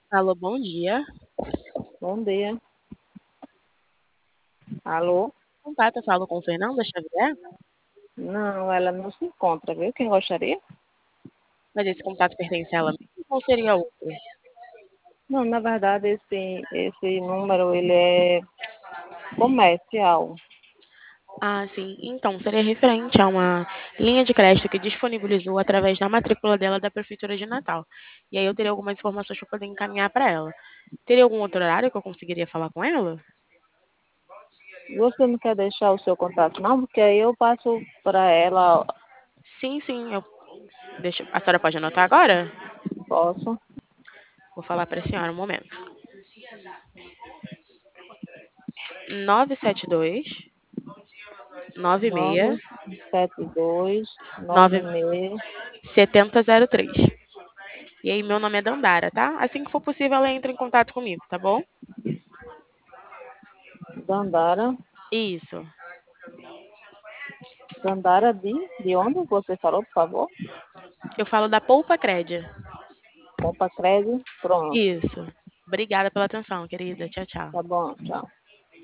Alô, bom dia. Bom dia. Alô? Contato, eu falo com Fernanda Xavier, Não, ela não se encontra, viu? Quem gostaria? mas esse contato pertence a ela mesma ou seria outro? Não, na verdade, esse número, ele é comercial. Ah, sim. Então, seria referente a uma linha de crédito que disponibilizou através da matrícula dela da Prefeitura de Natal. E aí eu teria algumas informações para poder encaminhar para ela. Teria algum outro horário que eu conseguiria falar com ela? Você não quer deixar o seu contato, não? Porque aí eu passo para ela, Sim, sim. A senhora pode anotar agora? posso, Vou falar para a senhora um momento. 972 96 972 9 96 7003. E aí, meu nome é Dandara, tá? Assim que for possível, ela entra em contato comigo, tá bom? Dandara. Isso. Dandara de onde você falou, por favor? Eu falo da Poupa Crédia. Compra crédito. Pronto. Isso. Obrigada pela atenção, querida. Tchau, tchau. Tá bom, tchau.